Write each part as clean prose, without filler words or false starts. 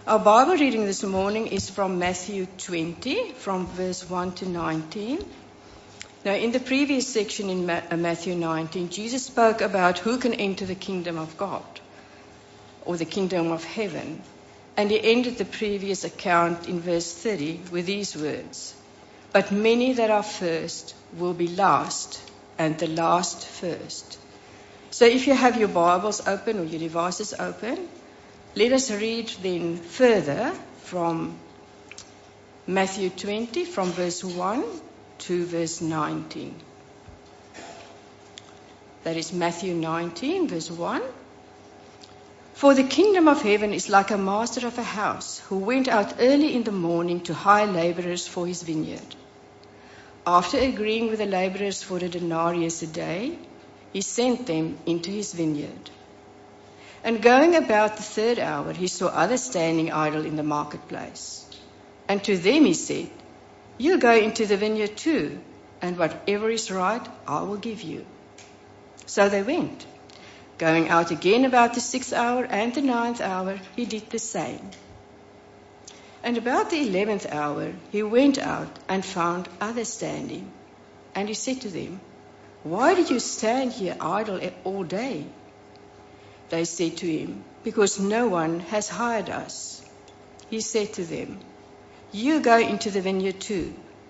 Our Bible reading this morning is from Matthew 20, from verse 1 to 19. Now, in the previous section in Matthew 19, Jesus spoke about who can enter the kingdom of God, or the kingdom of heaven. And he ended the previous account in verse 30 with these words: "But many that are first will be last, and the last first." So if you have your Bibles open or your devices open, let us read then further from Matthew 20, from verse 1 to verse 19. That is Matthew 19, verse 1. "For the kingdom of heaven is like a master of a house who went out early in the morning to hire laborers for his vineyard. After agreeing with the laborers for a denarius a day, he sent them into his vineyard. And going about the third hour, he saw others standing idle in the marketplace. And to them he said, 'You go into the vineyard too, and whatever is right, I will give you.' So they went. Going out again about the 6th hour and the 9th hour, he did the same. And about the 11th hour, he went out and found others standing. And he said to them, 'Why did you stand here idle all day?' They said to him, 'Because no one has hired us.' He said to them, 'You go into the vineyard too.'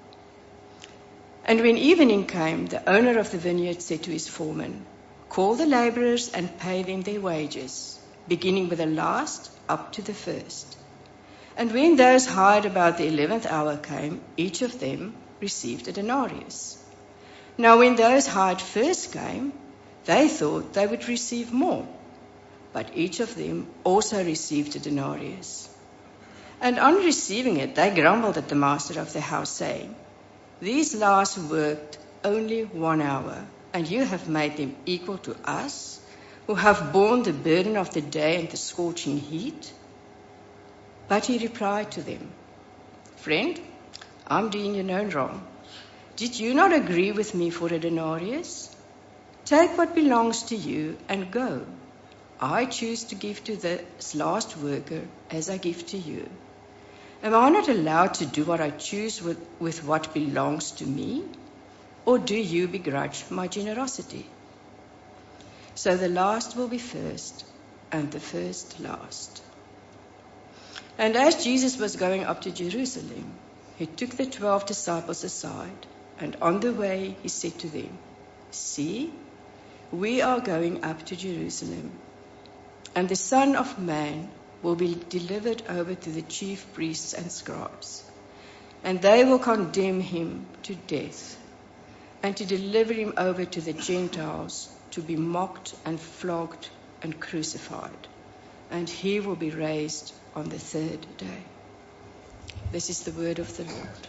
And when evening came, the owner of the vineyard said to his foreman, 'Call the laborers and pay them their wages, beginning with the last up to the first.' And when those hired about the 11th hour came, each of them received a denarius. Now when those hired first came, they thought they would receive more, but each of them also received a denarius. And on receiving it, they grumbled at the master of the house, saying, 'These last worked only 1 hour, and you have made them equal to us, who have borne the burden of the day and the scorching heat.' But he replied to them, 'Friend, I'm doing you no wrong. Did you not agree with me for a denarius? Take what belongs to you and go. I choose to give to this last worker as I give to you. Am I not allowed to do what I choose with what belongs to me? Or do you begrudge my generosity?' So the last will be first, and the first last." And as Jesus was going up to Jerusalem, he took the 12 disciples aside, and on the way he said to them, "See, we are going up to Jerusalem, and the Son of Man will be delivered over to the chief priests and scribes, and they will condemn him to death, and to deliver him over to the Gentiles to be mocked and flogged and crucified, and he will be raised on the third day." This is the word of the Lord.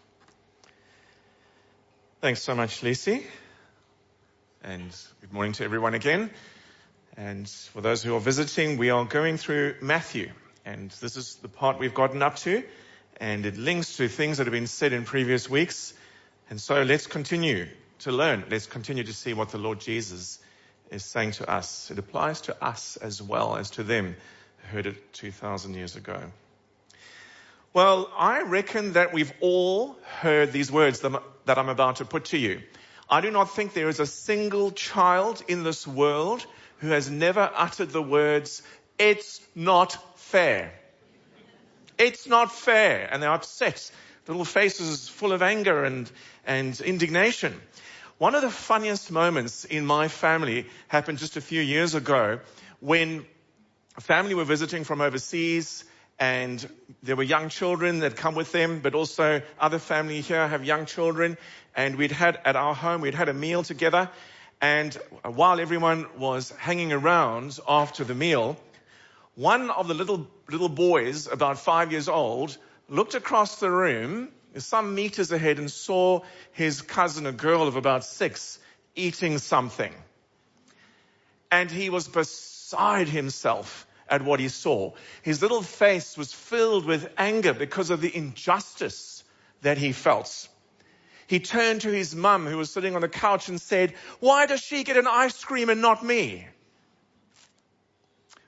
Thanks so much, Lisi. And good morning to everyone again. And for those who are visiting, we are going through Matthew. And this is the part we've gotten up to. And it links to things that have been said in previous weeks. And so let's continue to learn. Let's continue to see what the Lord Jesus is saying to us. It applies to us as well as to them who heard it 2,000 years ago. Well, I reckon that we've all heard these words that I'm about to put to you. I do not think there is a single child in this world who has never uttered the words, "It's not fair. It's not fair." And they're upset. Little faces full of anger and indignation. One of the funniest moments in my family happened just a few years ago when a family were visiting from overseas, and there were young children that come with them, but also other family here have young children. And we'd had a meal together. And while everyone was hanging around after the meal, one of the little boys, about 5 years old, looked across the room some meters ahead and saw his cousin, a girl of about 6, eating something. And he was beside himself at what he saw. His little face was filled with anger because of the injustice that he felt. He turned to his mum, who was sitting on the couch, and said, "Why does she get an ice cream and not me?"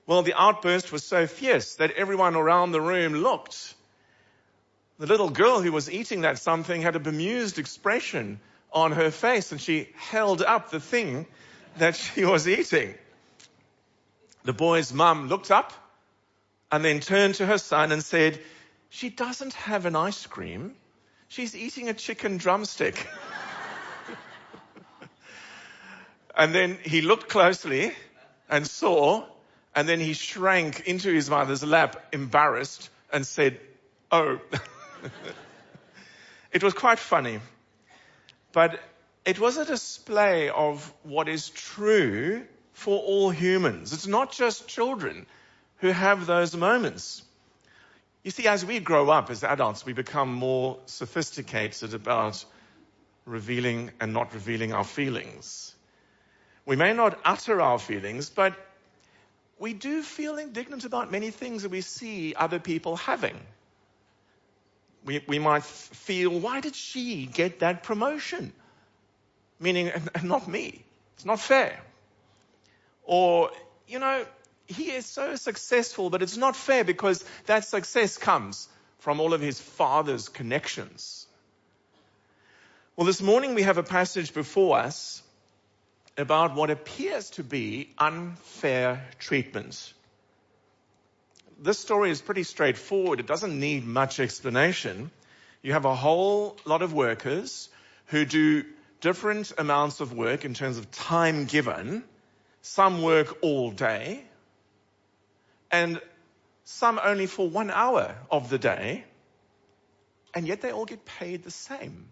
Well, the outburst was so fierce that everyone around the room looked. The little girl who was eating that something had a bemused expression on her face, and she held up the thing that she was eating. The boy's mum looked up and then turned to her son and said, "She doesn't have an ice cream. She's eating a chicken drumstick." And then he looked closely and saw, and then he shrank into his mother's lap, embarrassed, and said, "Oh." It was quite funny, but it was a display of what is true for all humans. It's not just children who have those moments. You see, as we grow up as adults, we become more sophisticated about revealing and not revealing our feelings. We may not utter our feelings, but we do feel indignant about many things that we see other people having. We might feel, why did she get that promotion? Meaning, not me. It's not fair. Or, he is so successful, but it's not fair because that success comes from all of his father's connections. Well, this morning we have a passage before us about what appears to be unfair treatment. This story is pretty straightforward. It doesn't need much explanation. You have a whole lot of workers who do different amounts of work in terms of time given. Some work all day, and some only for 1 hour of the day, and yet they all get paid the same.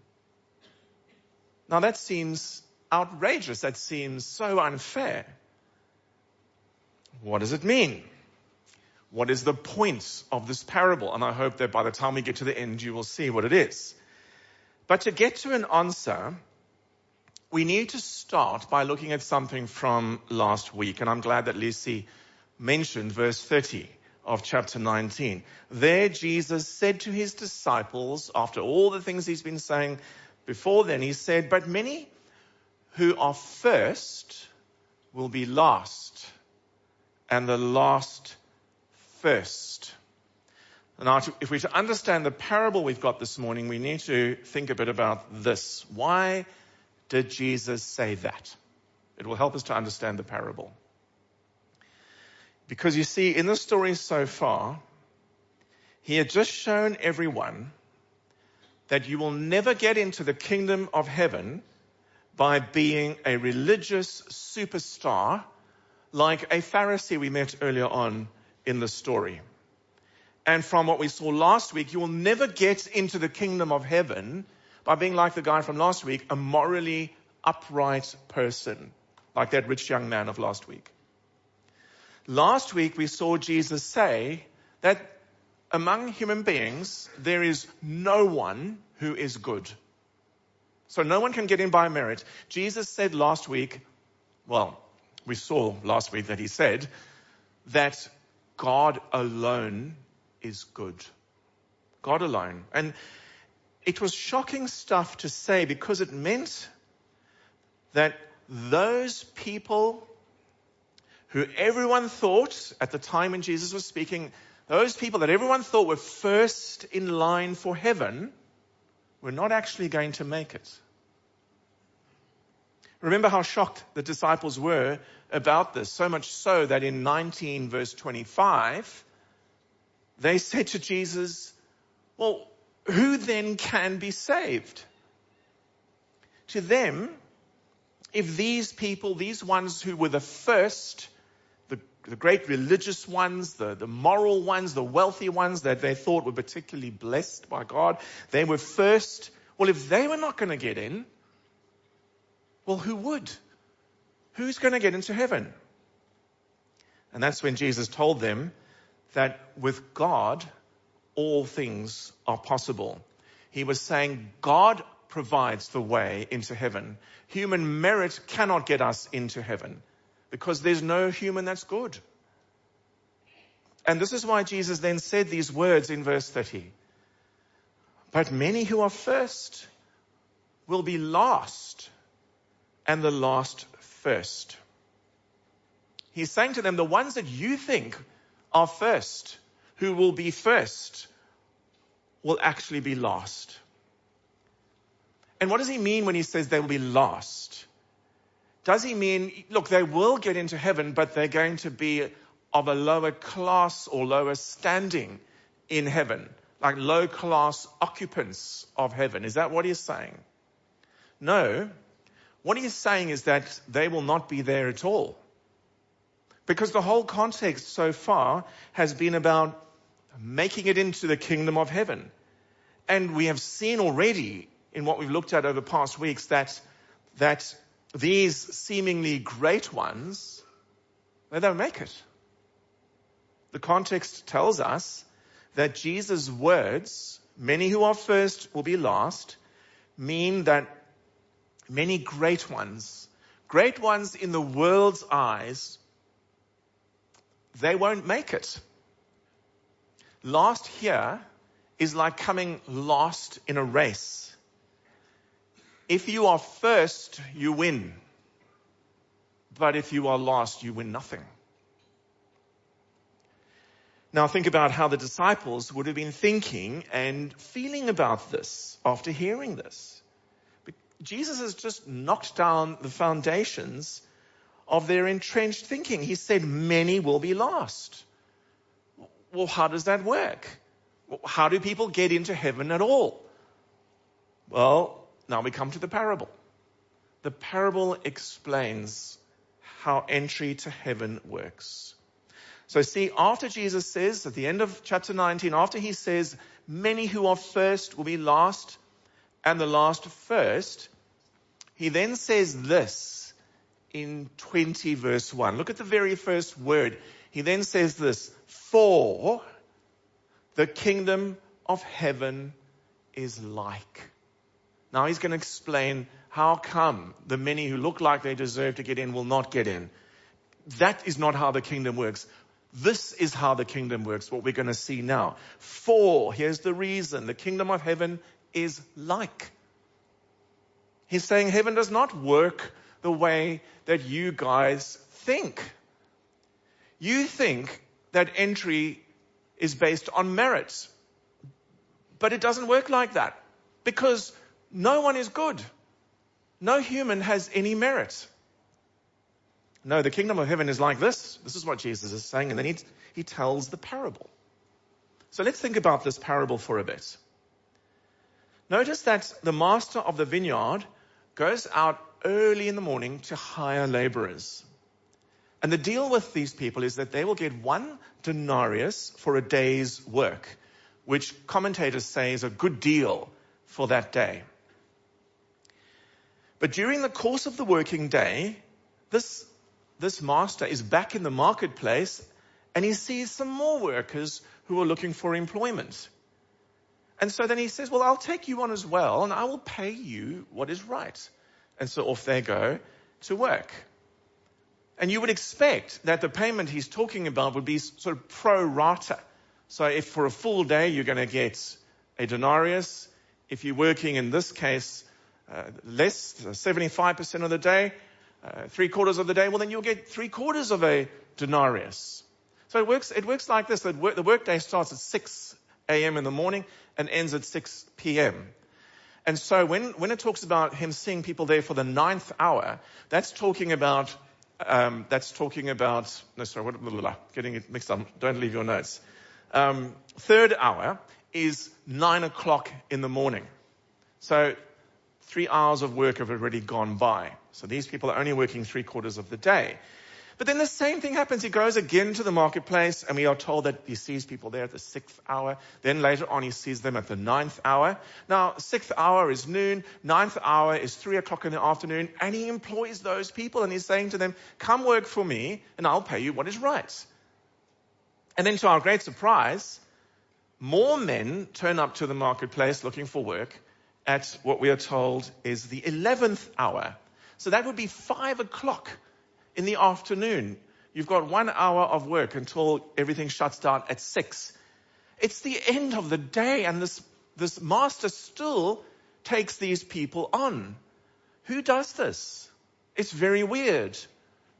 Now that seems outrageous. That seems so unfair. What does it mean? What is the point of this parable? And I hope that by the time we get to the end, you will see what it is. But to get to an answer, we need to start by looking at something from last week. And I'm glad that Lucy mentioned verse 30 of chapter 19. There Jesus said to his disciples, after all the things he's been saying before then, he said, "But many who are first will be last, and the last first." Now, if we're to understand the parable we've got this morning, we need to think a bit about this. Why did Jesus say that? It will help us to understand the parable. Because you see, in the story so far, he had just shown everyone that you will never get into the kingdom of heaven by being a religious superstar like a Pharisee we met earlier on in the story. And from what we saw last week, you will never get into the kingdom of heaven by being like the guy from last week, a morally upright person, like that rich young man of last week. Last week, we saw Jesus say that among human beings, there is no one who is good. So no one can get in by merit. Jesus said last week, we saw last week that he said that God alone is good. God alone. And it was shocking stuff to say because it meant that those people who everyone thought at the time when Jesus was speaking, those people that everyone thought were first in line for heaven were not actually going to make it. Remember how shocked the disciples were about this, so much so that in 19 verse 25, they said to Jesus, "Well, who then can be saved?" To them, if these people, these ones who were the first, the great religious ones, the moral ones, the wealthy ones that they thought were particularly blessed by God, they were first. Well, if they were not going to get in, well, who would? Who's going to get into heaven? And that's when Jesus told them that with God, all things are possible. He was saying God provides the way into heaven. Human merit cannot get us into heaven because there's no human that's good. And this is why Jesus then said these words in verse 30. But many who are first will be last, and the last first. He's saying to them, the ones that you think are first, who will be first, will actually be last. And what does he mean when he says they will be last? Does he mean, look, they will get into heaven, but they're going to be of a lower class or lower standing in heaven, like low class occupants of heaven? Is that what he's saying? No. What he's saying is that they will not be there at all. Because the whole context so far has been about making it into the kingdom of heaven. And we have seen already in what we've looked at over past weeks that these seemingly great ones, they don't make it. The context tells us that Jesus' words, many who are first will be last, mean that many great ones in the world's eyes, they won't make it. Last here is like coming last in a race. If you are first, you win. But if you are last, you win nothing. Now think about how the disciples would have been thinking and feeling about this after hearing this. Jesus has just knocked down the foundations of their entrenched thinking. He said, many will be last. Well, how does that work? How do people get into heaven at all? Well, now we come to the parable. The parable explains how entry to heaven works. So see, after Jesus says, at the end of chapter 19, after he says, many who are first will be last, and the last first, he then says this in 20 verse 1. Look at the very first word. He then says this, for the kingdom of heaven is like. Now he's going to explain how come the many who look like they deserve to get in will not get in. That is not how the kingdom works. This is how the kingdom works, what we're going to see now. For, here's the reason, the kingdom of heaven is like. He's saying heaven does not work the way that you guys think. You think that entry is based on merit. But it doesn't work like that. Because no one is good. No human has any merit. No, the kingdom of heaven is like this. This is what Jesus is saying. And then he tells the parable. So let's think about this parable for a bit. Notice that the master of the vineyard goes out early in the morning to hire laborers. And the deal with these people is that they will get 1 denarius for a day's work, which commentators say is a good deal for that day. But during the course of the working day, this master is back in the marketplace and he sees some more workers who are looking for employment. And so then he says, well, I'll take you on as well and I will pay you what is right. And so off they go to work. And you would expect that the payment he's talking about would be sort of pro rata. So if for a full day you're going to get a denarius, if you're working in this case less, 75% of the day, 3/4 of the day, well then you'll get 3/4 of a denarius. So it works like this. The workday starts at 6 a.m. in the morning and ends at 6 p.m. And so when it talks about him seeing people there for the 9th hour, that's talking about getting it mixed up. Don't leave your notes. 3rd hour is 9 o'clock in the morning. So 3 hours of work have already gone by. So these people are only working 3/4 of the day. But then the same thing happens. He goes again to the marketplace and we are told that he sees people there at the 6th hour. Then later on he sees them at the 9th hour. Now 6th hour is noon. 9th hour is 3 o'clock in the afternoon. And he employs those people and he's saying to them, come work for me and I'll pay you what is right. And then to our great surprise, more men turn up to the marketplace looking for work at what we are told is the 11th hour. So that would be 5 o'clock in the afternoon. You've got 1 hour of work until everything shuts down at 6. It's the end of the day and this master still takes these people on. Who does this? It's very weird.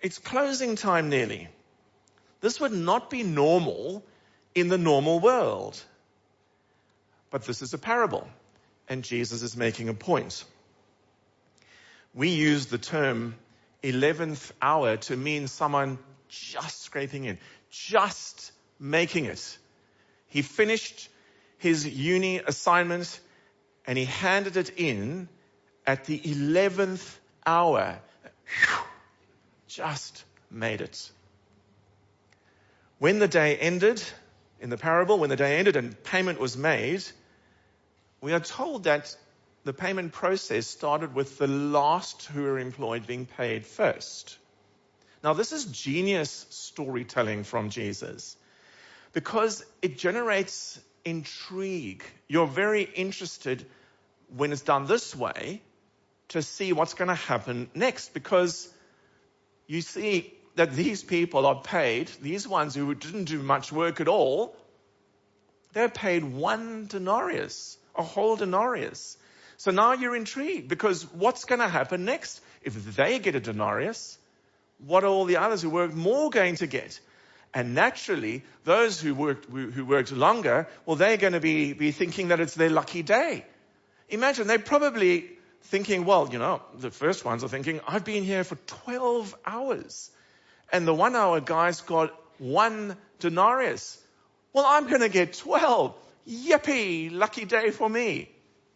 It's closing time nearly. This would not be normal in the normal world. But this is a parable, and Jesus is making a point. We use the term 11th hour to mean someone just scraping in, just making it. He finished his uni assignment and he handed it in at the 11th hour. Whew, just made it. When the day ended, in the parable, when the day ended and payment was made, we are told that the payment process started with the last who were employed being paid first. Now, this is genius storytelling from Jesus because it generates intrigue. You're very interested when it's done this way to see what's going to happen next, because you see that these people are paid, these ones who didn't do much work at all, they're paid 1 denarius, a whole denarius. So now you're intrigued because what's going to happen next? If they get a denarius, what are all the others who worked more going to get? And naturally, those who worked longer, well, they're going to be thinking that it's their lucky day. Imagine, they're probably thinking, well, the first ones are thinking, I've been here for 12 hours. And the 1 hour guys got 1 denarius. Well, I'm going to get 12. Yippee, lucky day for me.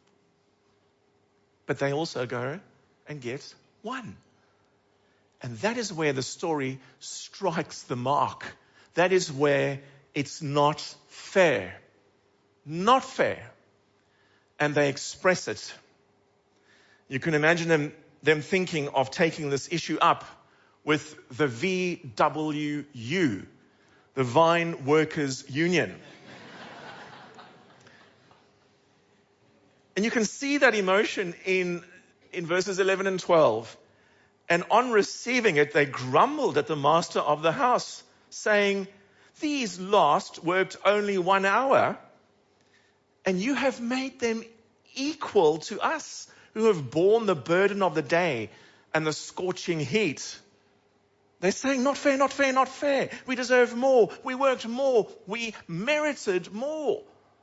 But they also go and get 1. And that is where the story strikes the mark. That is where it's not fair. Not fair. And they express it. You can imagine them thinking of taking this issue up with the VWU, the Vine Workers Union. And you can see that emotion in verses 11 and 12. And on receiving it, they grumbled at the master of the house, saying, these last worked only 1 hour, and you have made them equal to us who have borne the burden of the day and the scorching heat. They're saying, not fair, not fair, not fair. We deserve more. We worked more. We merited more.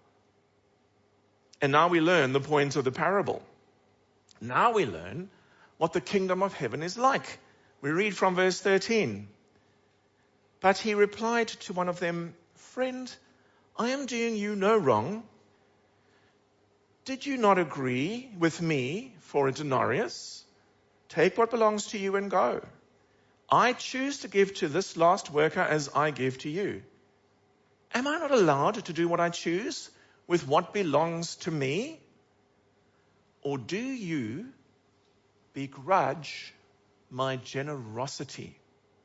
And now we learn the point of the parable. Now we learn what the kingdom of heaven is like. We read from verse 13. But he replied to one of them, friend, I am doing you no wrong. Did you not agree with me for a denarius? Take what belongs to you and go. I choose to give to this last worker as I give to you. Am I not allowed to do what I choose with what belongs to me? Or do you begrudge my generosity?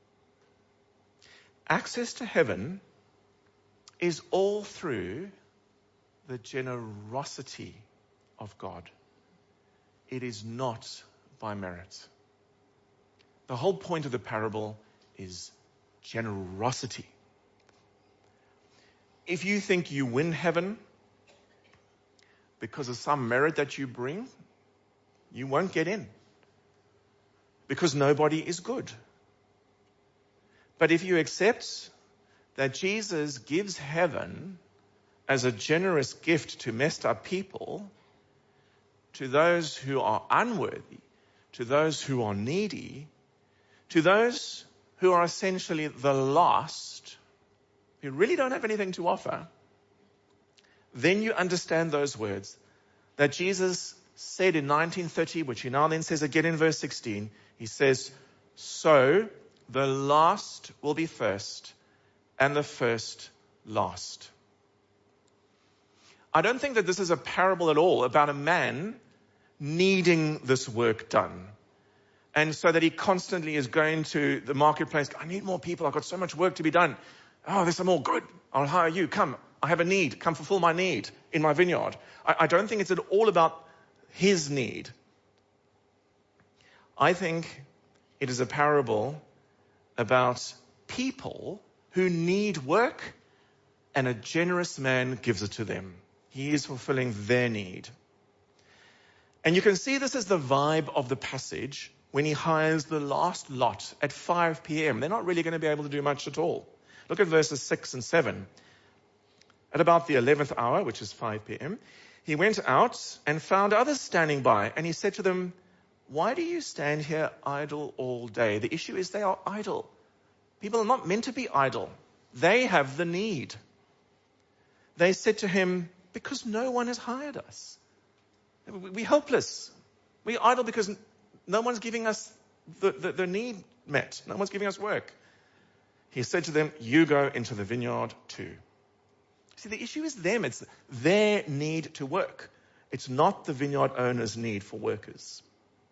Access to heaven is all through the generosity of God. It is not by merit. The whole point of the parable is generosity. If you think you win heaven because of some merit that you bring, you won't get in. Because nobody is good. But if you accept that Jesus gives heaven as a generous gift to messed up people, to those who are unworthy, to those who are needy, to those who are essentially the lost, who really don't have anything to offer, then you understand those words that Jesus said in 1930, which he now then says again in verse 16. He says, so the last will be first and the first last. I don't think that this is a parable at all about a man needing this work done. And so that he constantly is going to the marketplace. I need more people. I've got so much work to be done. Oh, there's some more. Good. I'll hire you. Come. I have a need. Come fulfill my need in my vineyard. I don't think it's at all about his need. I think it is a parable about people who need work, and a generous man gives it to them. He is fulfilling their need. And you can see this as the vibe of the passage when he hires the last lot at 5 p.m. They're not really going to be able to do much at all. Look at verses 6 and 7. At about the 11th hour, which is 5 p.m., he went out and found others standing by, and he said to them, "Why do you stand here idle all day?" The issue is they are idle. People are not meant to be idle. They have the need. They said to him, "Because no one has hired us. We're helpless. We're idle because no one's giving us the need met. No one's giving us work." He said to them, "You go into the vineyard too." See, the issue is them. It's their need to work. It's not the vineyard owner's need for workers.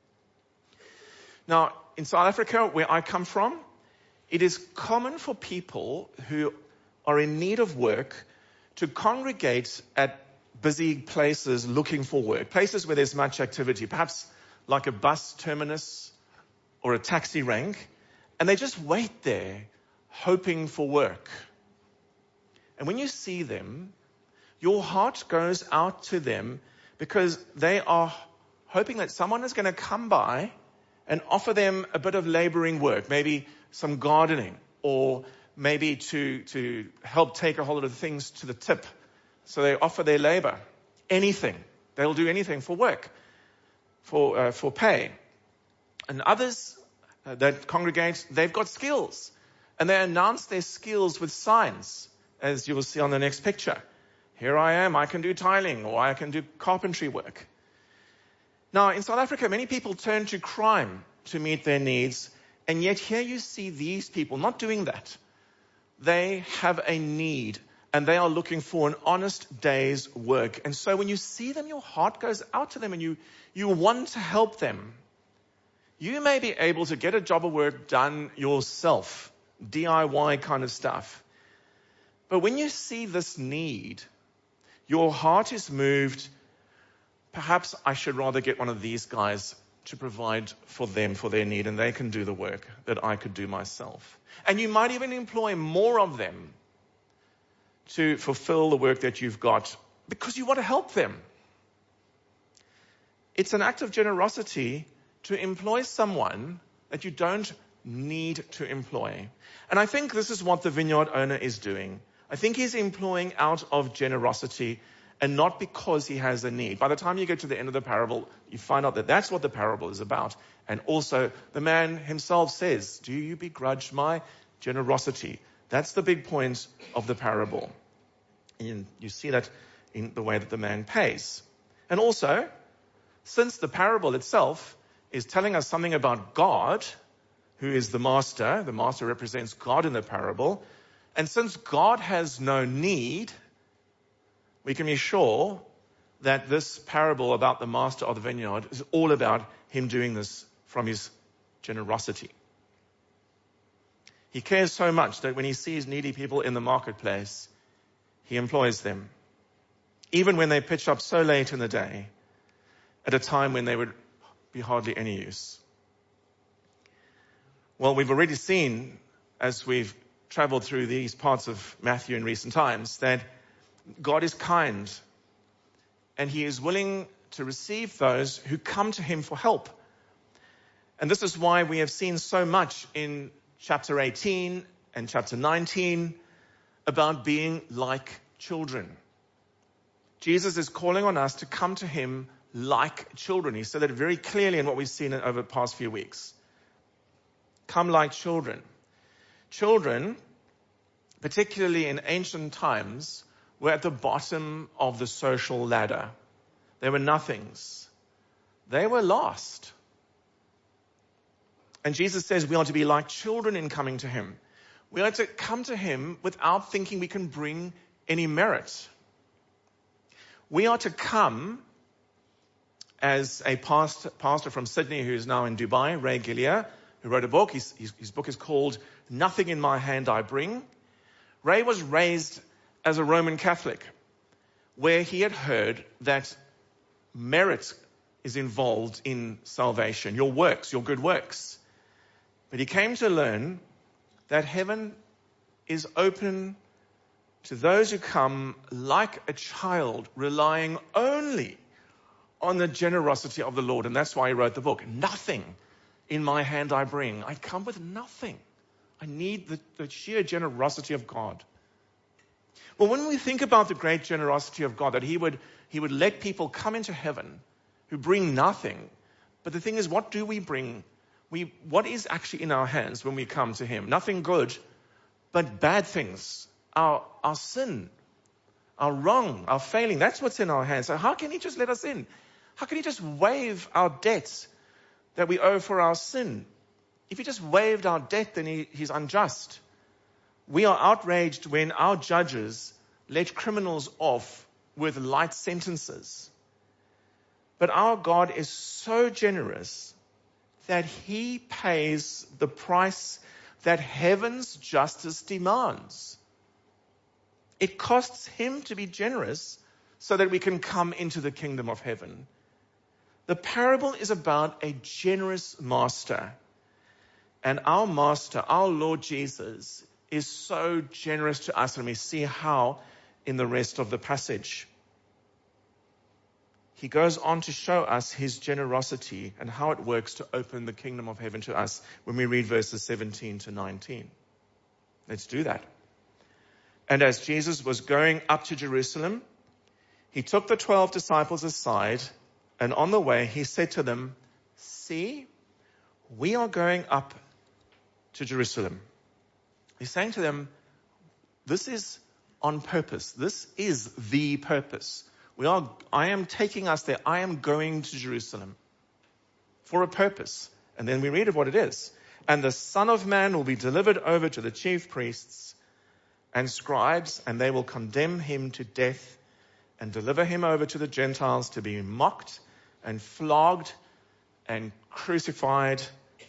Now, in South Africa, where I come from, it is common for people who are in need of work to congregate at busy places looking for work, places where there's much activity, perhaps like a bus terminus or a taxi rank, and they just wait there hoping for work. And when you see them, your heart goes out to them because they are hoping that someone is going to come by and offer them a bit of laboring work, maybe some gardening, or maybe to help take a hold of the things to the tip. So they offer their labor. Anything. They'll do anything for work, for pay. And others that congregate, they've got skills. And they announce their skills with signs, as you will see on the next picture. Here I am, I can do tiling, or I can do carpentry work. Now, in South Africa, many people turn to crime to meet their needs, and yet here you see these people not doing that. They have a need, and they are looking for an honest day's work. And so when you see them, your heart goes out to them, and you want to help them. You may be able to get a job of work done yourself, DIY kind of stuff. But when you see this need, your heart is moved. Perhaps I should rather get one of these guys to provide for them, for their need, and they can do the work that I could do myself. And you might even employ more of them to fulfill the work that you've got because you want to help them. It's an act of generosity to employ someone that you don't need to employ. And I think this is what the vineyard owner is doing. I think he's employing out of generosity and not because he has a need. By the time you get to the end of the parable, you find out that that's what the parable is about. And also, the man himself says, "Do you begrudge my generosity?" That's the big point of the parable. And you see that in the way that the man pays. And also, since the parable itself is telling us something about God, who is the master represents God in the parable, and since God has no need, we can be sure that this parable about the master of the vineyard is all about him doing this from his generosity. He cares so much that when he sees needy people in the marketplace, he employs them, even when they pitch up so late in the day, at a time when they would be hardly any use. Well, we've already seen, as we've traveled through these parts of Matthew in recent times, that God is kind, and he is willing to receive those who come to him for help. And this is why we have seen so much in chapter 18 and chapter 19 about being like children. Jesus is calling on us to come to him like children. He said that very clearly in what we've seen over the past few weeks. Come like children. Children, particularly in ancient times, were at the bottom of the social ladder. They were nothings. They were lost. And Jesus says we are to be like children in coming to him. We are to come to him without thinking we can bring any merit. We are to come, as a pastor from Sydney who is now in Dubai, Ray Gillier, who wrote a book. His book is called Nothing in My Hand I Bring. Ray was raised as a Roman Catholic, where he had heard that merit is involved in salvation, your works, your good works. But he came to learn that heaven is open to those who come like a child, relying only on the generosity of the Lord. And that's why he wrote the book. Nothing in my hand I bring. I come with nothing. I need the sheer generosity of God. Well, when we think about the great generosity of God, that He would let people come into heaven who bring nothing. But the thing is, what do we bring? What is actually in our hands when we come to Him? Nothing good, but bad things. Our sin, our wrong, our failing. That's what's in our hands. So how can He just let us in? How can He just waive our debts that we owe for our sin? If He just waived our debt, then He's unjust. We are outraged when our judges let criminals off with light sentences. But our God is so generous that He pays the price that heaven's justice demands. It costs Him to be generous so that we can come into the kingdom of heaven. The parable is about a generous master. And our master, our Lord Jesus, is so generous to us, and we see how in the rest of the passage. He goes on to show us His generosity and how it works to open the kingdom of heaven to us when we read verses 17 to 19. Let's do that. And as Jesus was going up to Jerusalem, He took the 12 disciples aside, and on the way He said to them, "See, we are going up to Jerusalem." He's saying to them, this is on purpose. This is the purpose. I am taking us there. I am going to Jerusalem for a purpose. And then we read of what it is. And the Son of Man will be delivered over to the chief priests and scribes, and they will condemn Him to death and deliver Him over to the Gentiles to be mocked and flogged and crucified,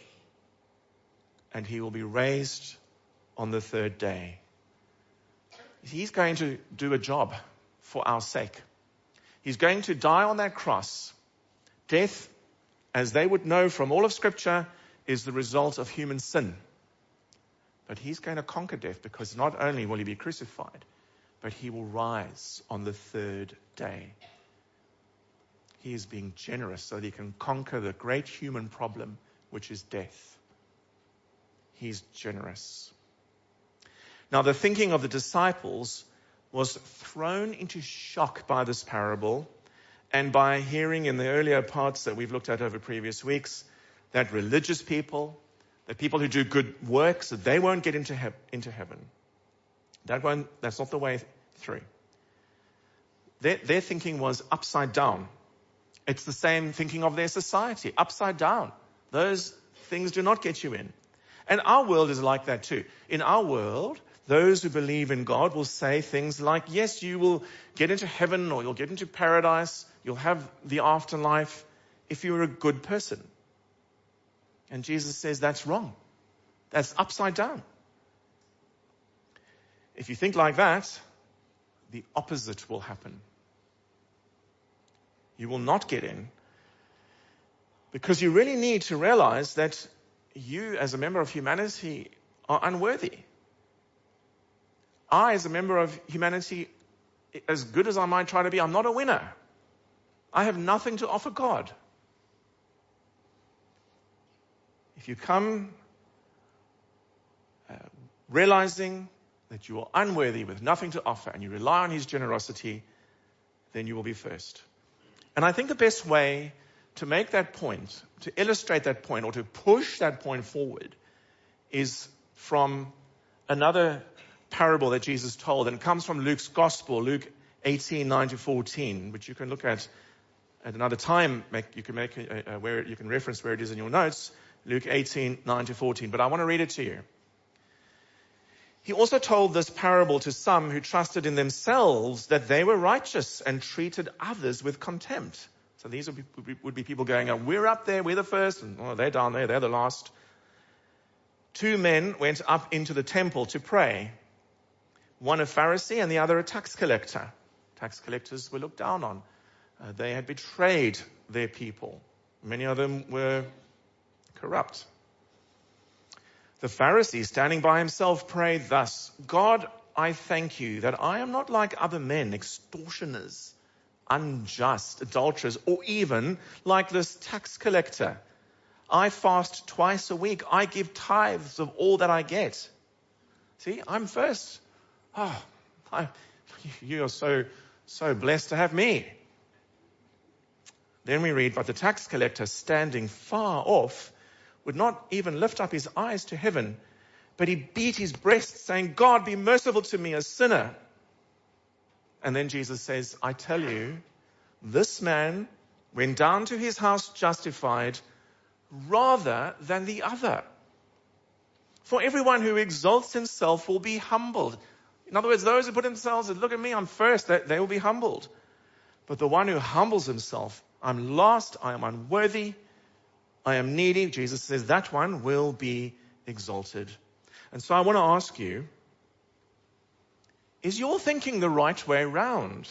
and He will be raised on the third day. He's going to do a job for our sake. He's going to die on that cross. Death, as they would know from all of Scripture, is the result of human sin. But He's going to conquer death, because not only will He be crucified, but He will rise on the third day. He is being generous so that He can conquer the great human problem, which is death. He's generous. Now, the thinking of the disciples was thrown into shock by this parable, and by hearing in the earlier parts that we've looked at over previous weeks that religious people, that people who do good works, that they won't get into heaven. That's not the way through. Their thinking was upside down. It's the same thinking of their society, upside down. Those things do not get you in. And our world is like that too. In our world, those who believe in God will say things like, yes, you will get into heaven, or you'll get into paradise, you'll have the afterlife if you're a good person. And Jesus says that's wrong. That's upside down. If you think like that, the opposite will happen. You will not get in, because you really need to realize that you, as a member of humanity, are unworthy. I, as a member of humanity, as good as I might try to be, I'm not a winner. I have nothing to offer God. If you come realizing that you are unworthy with nothing to offer, and you rely on His generosity, then you will be first. And I think the best way to make that point, to illustrate that point, or to push that point forward, is from another parable that Jesus told, and it comes from Luke's Gospel, Luke 18:9-14, which you can look at another time. You can reference where it is in your notes, Luke 18:9-14. But I want to read it to you. He also told this parable to some who trusted in themselves that they were righteous and treated others with contempt. So these would be people going, we're up there, we're the first, and they're down there, they're the last. 2 men went up into the temple to pray, one a Pharisee and the other a tax collector. Tax collectors were looked down on. They had betrayed their people. Many of them were corrupt. The Pharisee, standing by himself, prayed thus: God, I thank you that I am not like other men, extortioners, unjust, adulterers, or even like this tax collector. I fast twice a week. I give tithes of all that I get. See, I'm first. Oh, you are so blessed to have me. Then we read, but the tax collector, standing far off, would not even lift up his eyes to heaven, but he beat his breast, saying, God, be merciful to me, a sinner. And then Jesus says, I tell you, this man went down to his house justified rather than the other. For everyone who exalts himself will be humbled. In other words, those who put themselves and look at me, I'm first, they will be humbled. But the one who humbles himself, I'm lost, I am unworthy, I am needy, Jesus says, that one will be exalted. And so I want to ask you, is your thinking the right way round?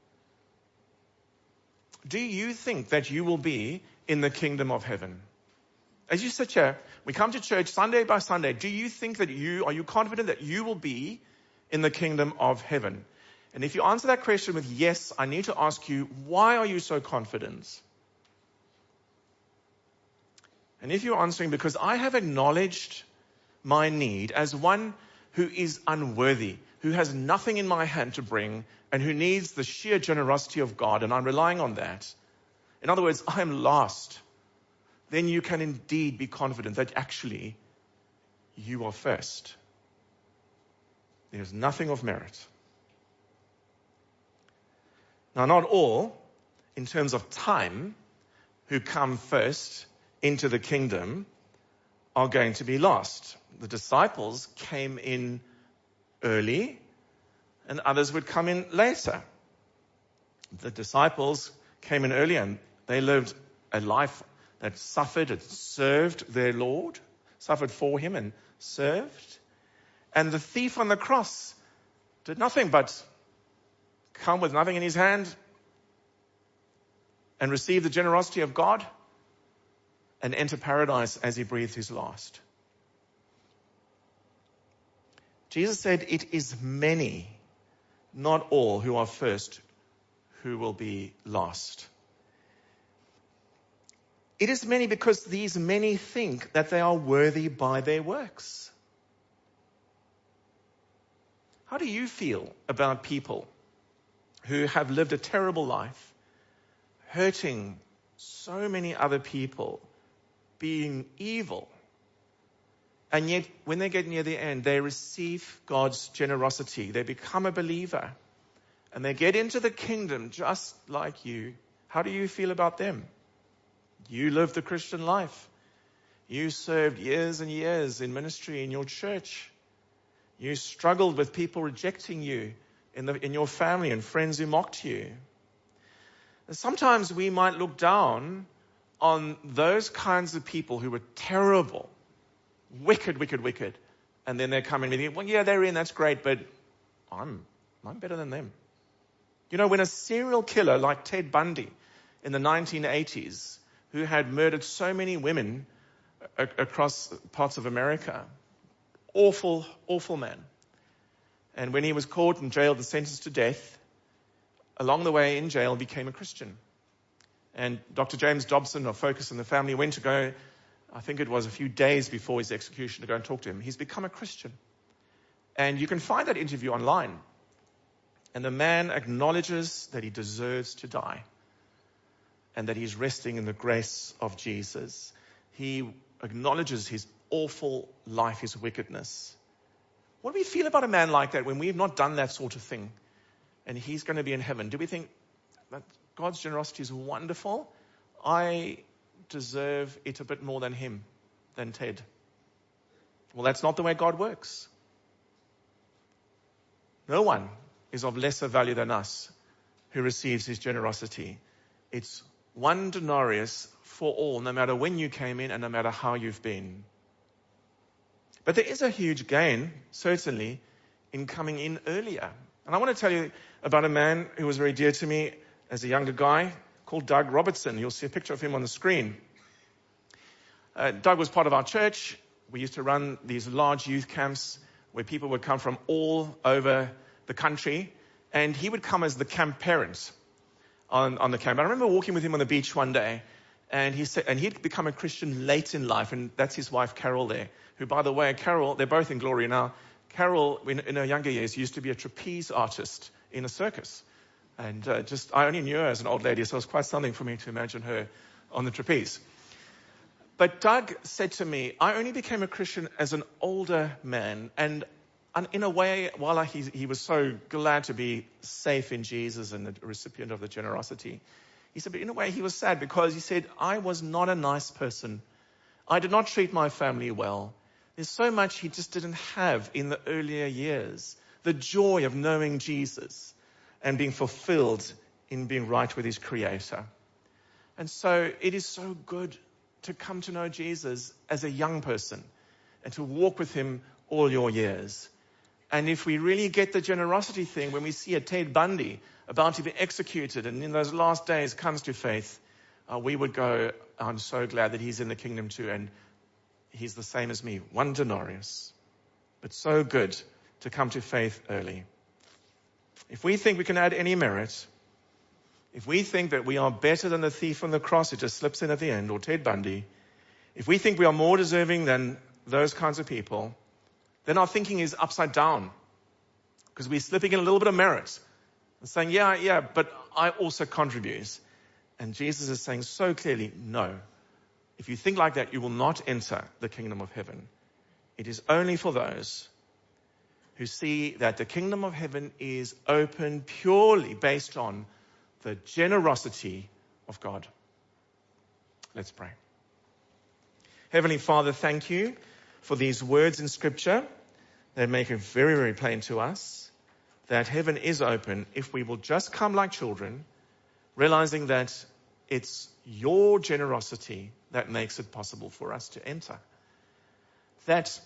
Do you think that you will be in the kingdom of heaven? As you sit here, we come to church Sunday by Sunday. Do you think that are you confident that you will be in the kingdom of heaven? And if you answer that question with yes, I need to ask you, why are you so confident? And if you're answering, because I have acknowledged my need as one who is unworthy, who has nothing in my hand to bring, and who needs the sheer generosity of God, and I'm relying on that. In other words, I am lost. Then you can indeed be confident that actually you are first. There's nothing of merit. Now, not all, in terms of time, who come first into the kingdom are going to be lost. The disciples came in early, and others would come in later. The disciples came in early, and they lived a life that suffered and served their Lord, suffered for him and served. And the thief on the cross did nothing but come with nothing in his hand and receive the generosity of God and enter paradise as he breathed his last. Jesus said, it is many, not all, who are first, who will be last. It is many because these many think that they are worthy by their works. How do you feel about people who have lived a terrible life, hurting so many other people, being evil, and yet when they get near the end, they receive God's generosity, they become a believer, and they get into the kingdom just like you? How do you feel about them? You lived the Christian life. You served years and years in ministry in your church. You struggled with people rejecting you in your family and friends who mocked you. And sometimes we might look down on those kinds of people who were terrible, wicked, and then they come in and think, well, yeah, they're in, that's great, but I'm better than them. You know, when a serial killer like Ted Bundy in the 1980s, who had murdered so many women across parts of America, awful man. And when he was caught and jailed and sentenced to death, along the way in jail became a Christian. And Dr. James Dobson of Focus on the Family went to go, I think it was a few days before his execution, to go and talk to him. He's become a Christian. And you can find that interview online. And the man acknowledges that he deserves to die and that he's resting in the grace of Jesus. He acknowledges his awful life, his wickedness. What do we feel about a man like that when we've not done that sort of thing and he's going to be in heaven? Do we think that God's generosity is wonderful? I deserve it a bit more than him, than Ted. Well, that's not the way God works. No one is of lesser value than us who receives his generosity. It's 1 denarius for all, no matter when you came in and no matter how you've been. But there is a huge gain, certainly, in coming in earlier. And I want to tell you about a man who was very dear to me as a younger guy called Doug Robertson. You'll see a picture of him on the screen. Doug was part of our church. We used to run these large youth camps where people would come from all over the country, and he would come as the camp parent on the camp. I remember walking with him on the beach one day, And he said, and he'd become a Christian late in life, and that's his wife Carol there, who, by the way, Carol, they're both in glory now. Carol, in her younger years, used to be a trapeze artist in a circus. And I only knew her as an old lady, so it was quite something for me to imagine her on the trapeze. But Doug said to me, I only became a Christian as an older man. And in a way, while he was so glad to be safe in Jesus and the recipient of the generosity, he said, but in a way he was sad because he said, I was not a nice person. I did not treat my family well. There's so much he just didn't have in the earlier years. The joy of knowing Jesus and being fulfilled in being right with his Creator. And so it is so good to come to know Jesus as a young person and to walk with him all your years. And if we really get the generosity thing, when we see a Ted Bundy about to be executed and in those last days comes to faith, we would go, I'm so glad that he's in the kingdom too. And he's the same as me, 1 denarius. But so good to come to faith early. If we think we can add any merit, if we think that we are better than the thief on the cross who just slips in at the end, or Ted Bundy, if we think we are more deserving than those kinds of people, then our thinking is upside down. Because we're slipping in a little bit of merit and saying, yeah, but I also contribute. And Jesus is saying so clearly, no. If you think like that, you will not enter the kingdom of heaven. It is only for those who see that the kingdom of heaven is open purely based on the generosity of God. Let's pray. Heavenly Father, thank you for these words in Scripture that make it very, very plain to us that heaven is open if we will just come like children, realizing that it's your generosity that makes it possible for us to enter. That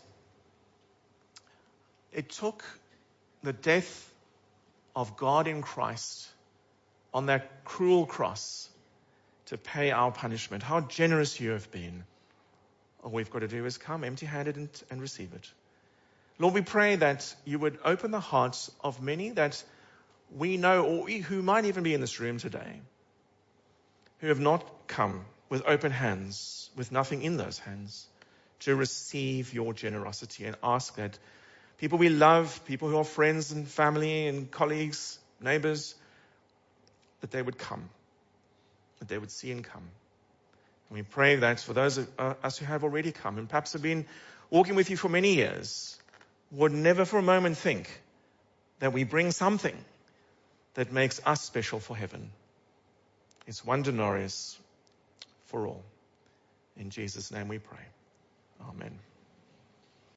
it took the death of God in Christ on that cruel cross to pay our punishment. How generous you have been. All we've got to do is come empty-handed and receive it. Lord, we pray that you would open the hearts of many that we know, or who might even be in this room today, who have not come with open hands, with nothing in those hands, to receive your generosity, and ask that people we love, people who are friends and family and colleagues, neighbors, that they would come, that they would see and come. And we pray that for those of us who have already come and perhaps have been walking with you for many years, would never for a moment think that we bring something that makes us special for heaven. It's 1 denarius for all. In Jesus' name we pray. Amen.